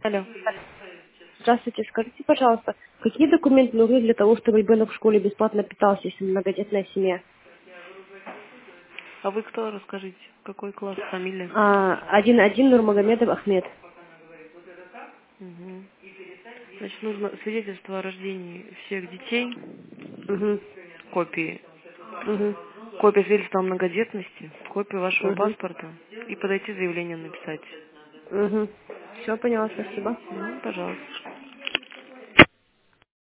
Алло. Здравствуйте, скажите, пожалуйста, какие документы нужны для того, чтобы ребенок в школе бесплатно питался, если многодетная семья? А вы кто? Расскажите. Какой класс, фамилия? 1-1 Нурмагомедов Ахмед. Угу. Значит, нужно свидетельство о рождении всех детей, Угу. копии, Угу. копия свидетельства о многодетности, копию вашего Угу. паспорта и подойти заявление написать. Угу. Все, поняла, спасибо. Пожалуйста.